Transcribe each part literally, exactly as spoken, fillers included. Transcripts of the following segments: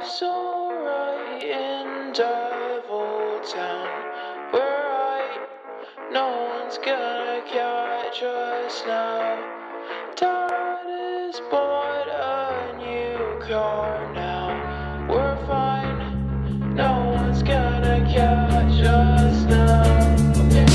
Life's alright in Devil Town. We're right, no one's gonna catch us now. Dad has bought a new car now. We're fine, no one's gonna catch us now. Okay.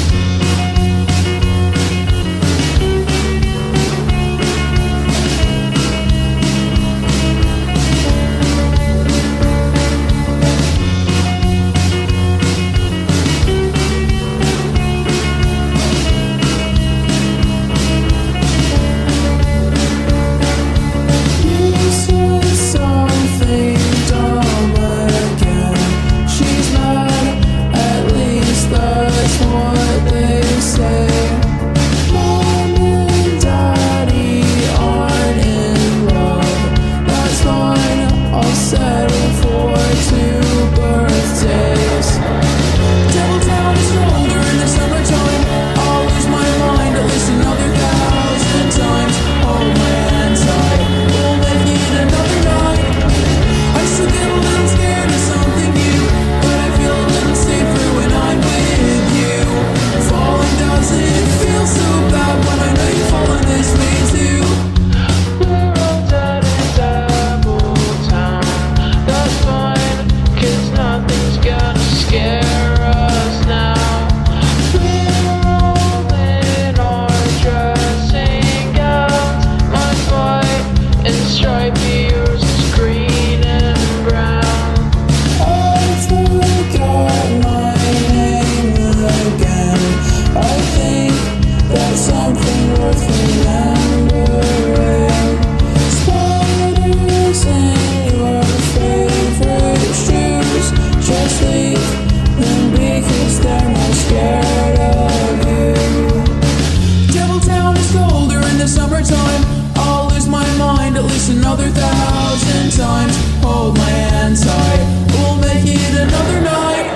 Another thousand times, hold my hand tight. We'll make it another night.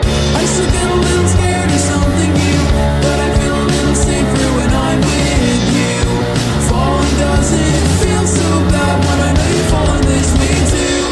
I still get a little scared of something new, but I feel a little safer when I'm with you. Falling doesn't feel so bad when I know you're falling this way too.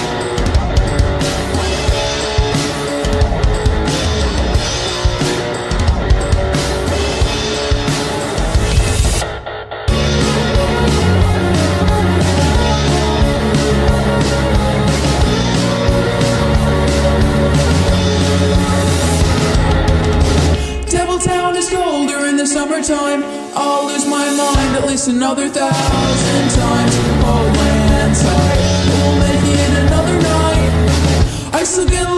Summertime, I'll lose my mind at least another thousand times. Hold my hand tight, we'll make it another night. I still get